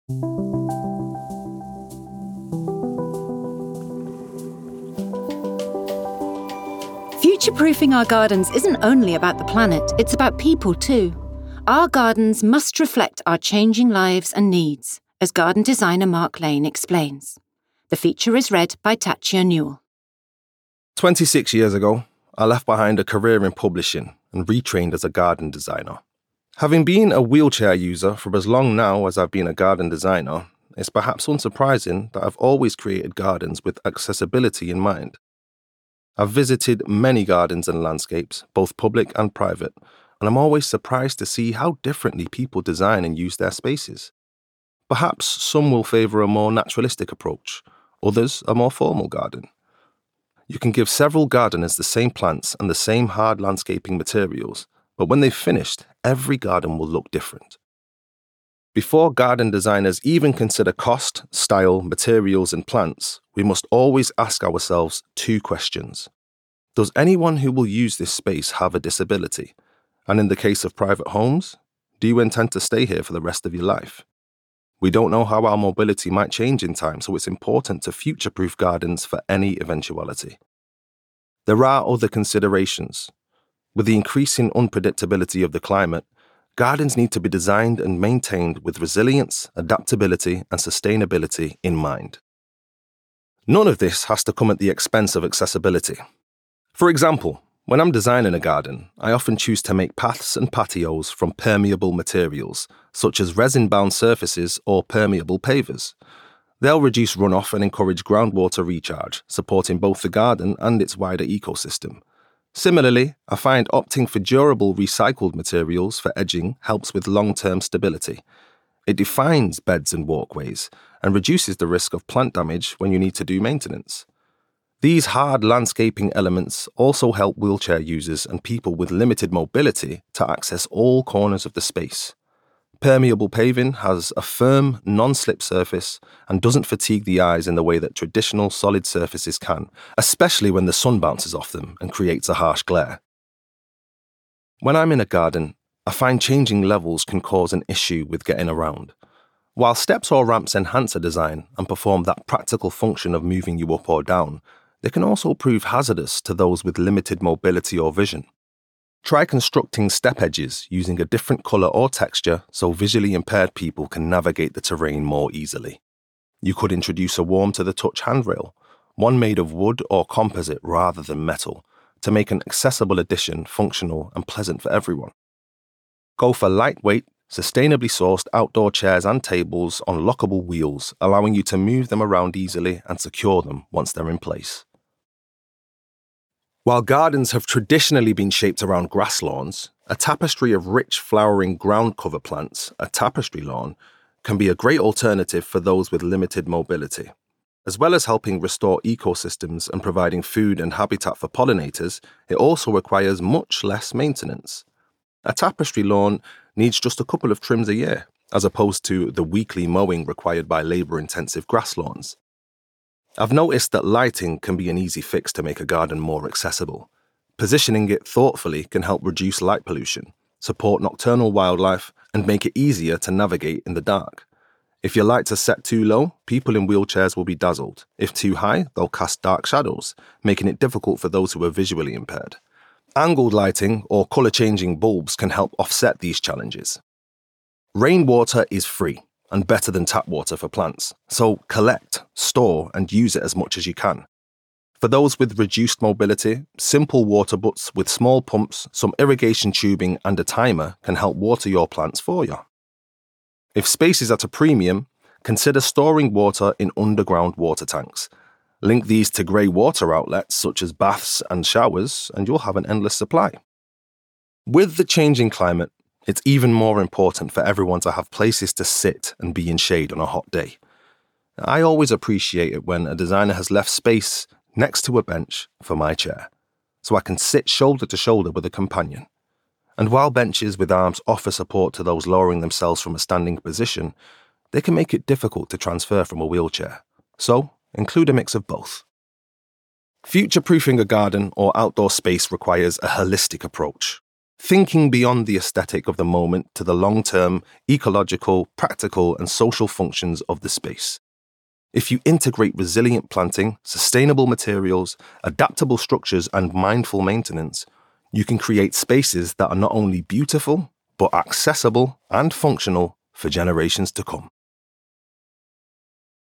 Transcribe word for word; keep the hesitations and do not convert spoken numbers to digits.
Future-proofing our gardens isn't only about the planet, it's about people too. Our gardens must reflect our changing lives and needs, as garden designer Mark Lane explains. The feature is read by Tatcha Newell. twenty-six years ago, I left behind a career in publishing and retrained as a garden designer. Having been a wheelchair user for as long now as I've been a garden designer, it's perhaps unsurprising that I've always created gardens with accessibility in mind. I've visited many gardens and landscapes, both public and private, and I'm always surprised to see how differently people design and use their spaces. Perhaps some will favour a more naturalistic approach, others a more formal garden. You can give several gardeners the same plants and the same hard landscaping materials, but when they've finished, every garden will look different. Before garden designers even consider cost, style, materials and plants, we must always ask ourselves two questions. Does anyone who will use this space have a disability? And in the case of private homes, do you intend to stay here for the rest of your life? We don't know how our mobility might change in time, so it's important to future-proof gardens for any eventuality. There are other considerations. With the increasing unpredictability of the climate, gardens need to be designed and maintained with resilience, adaptability, and sustainability in mind. None of this has to come at the expense of accessibility. For example, when I'm designing a garden, I often choose to make paths and patios from permeable materials, such as resin-bound surfaces or permeable pavers. They'll reduce runoff and encourage groundwater recharge, supporting both the garden and its wider ecosystem. Similarly, I find opting for durable recycled materials for edging helps with long-term stability. It defines beds and walkways and reduces the risk of plant damage when you need to do maintenance. These hard landscaping elements also help wheelchair users and people with limited mobility to access all corners of the space. Permeable paving has a firm, non-slip surface and doesn't fatigue the eyes in the way that traditional solid surfaces can, especially when the sun bounces off them and creates a harsh glare. When I'm in a garden, I find changing levels can cause an issue with getting around. While steps or ramps enhance a design and perform that practical function of moving you up or down, they can also prove hazardous to those with limited mobility or vision. Try constructing step edges using a different colour or texture so visually impaired people can navigate the terrain more easily. You could introduce a warm-to-the-touch handrail, one made of wood or composite rather than metal, to make an accessible addition functional and pleasant for everyone. Go for lightweight, sustainably sourced outdoor chairs and tables on lockable wheels, allowing you to move them around easily and secure them once they're in place. While gardens have traditionally been shaped around grass lawns, a tapestry of rich flowering ground cover plants, a tapestry lawn, can be a great alternative for those with limited mobility. As well as helping restore ecosystems and providing food and habitat for pollinators, it also requires much less maintenance. A tapestry lawn needs just a couple of trims a year, as opposed to the weekly mowing required by labour-intensive grass lawns. I've noticed that lighting can be an easy fix to make a garden more accessible. Positioning it thoughtfully can help reduce light pollution, support nocturnal wildlife, and make it easier to navigate in the dark. If your lights are set too low, people in wheelchairs will be dazzled. If too high, they'll cast dark shadows, making it difficult for those who are visually impaired. Angled lighting or colour-changing bulbs can help offset these challenges. Rainwater is free and better than tap water for plants, so collect, store, and use it as much as you can. For those with reduced mobility, simple water butts with small pumps, some irrigation tubing, and a timer can help water your plants for you. If space is at a premium, consider storing water in underground water tanks. Link these to grey water outlets such as baths and showers, and you'll have an endless supply. With the changing climate, it's even more important for everyone to have places to sit and be in shade on a hot day. I always appreciate it when a designer has left space next to a bench for my chair, so I can sit shoulder to shoulder with a companion. And while benches with arms offer support to those lowering themselves from a standing position, they can make it difficult to transfer from a wheelchair. So, include a mix of both. Future-proofing a garden or outdoor space requires a holistic approach. thinking beyond the aesthetic of the moment to the long-term ecological, practical, and social functions of the space. If you integrate resilient planting, sustainable materials, adaptable structures, and mindful maintenance, you can create spaces that are not only beautiful, but accessible and functional for generations to come.